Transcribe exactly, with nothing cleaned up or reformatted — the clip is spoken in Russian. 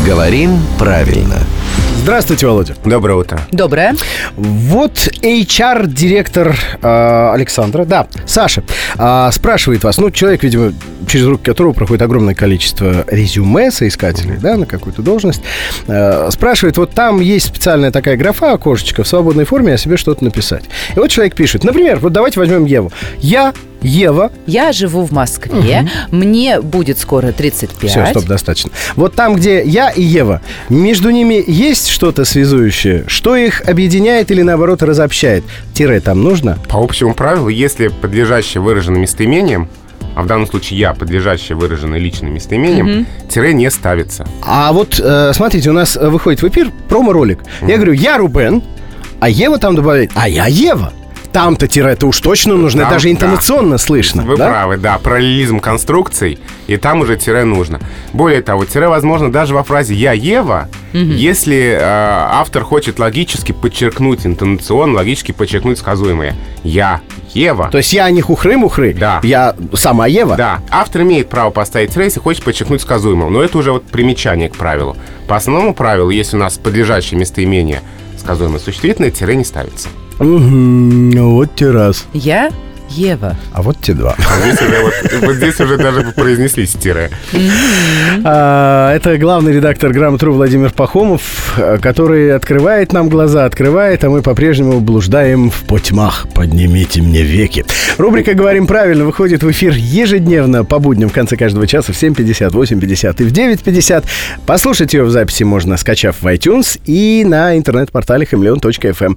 Говорим правильно. Здравствуйте, Володя. Доброе утро. Доброе. Вот эйч ар-директор э, Александра, да, Саша, э, спрашивает вас, ну, человек, видимо, через руки которого проходит огромное количество резюме соискателей, да, на какую-то должность, э, спрашивает, вот там есть специальная такая графа, окошечко, в свободной форме о себе что-то написать. И вот человек пишет, например, вот давайте возьмем Еву. Я Ева. Я живу в Москве. Угу. Мне будет скоро тридцать пять. Все, стоп, достаточно. Вот там, где я и Ева, между ними есть что-то связующее? Что их объединяет или, наоборот, разобщает? Тире там нужно? По общему правилу, если подлежащее выражено местоимением, а в данном случае я, подлежащее выражено личным местоимением, mm-hmm. тире не ставится. А вот, э, смотрите, у нас выходит в эфир промо-ролик. Mm-hmm. Я говорю, я Рубен, а Ева там добавляет, а я Ева. Там-то тире-то уж точно нужно, там, даже интонационно да. слышно. Вы да? правы, да, параллелизм конструкций, и там уже тире нужно. Более того, тире возможно даже во фразе «я Ева», угу. если э, автор хочет логически подчеркнуть интонационно, логически подчеркнуть сказуемое «я Ева». То есть я не хухры-мухры, да. я сама Ева? Да, автор имеет право поставить тире, если хочет подчеркнуть сказуемое, но это уже вот примечание к правилу. По основному правилу, если у нас подлежащее местоимение сказуемое существительное, тире не ставится. Угу, вот те раз. Я Ева. А вот те два. А здесь уже, вот, вот здесь уже даже произнеслись тире. А, это главный редактор Грамотру Владимир Пахомов, который открывает нам глаза, открывает, а мы по-прежнему блуждаем в потьмах. Поднимите мне веки. Рубрика «Говорим правильно» выходит в эфир ежедневно по будням в конце каждого часа в семь пятьдесят, восемь пятьдесят и в девять пятьдесят. Послушать ее в записи можно, скачав в iTunes и на интернет-портале хамелеон точка эф эм.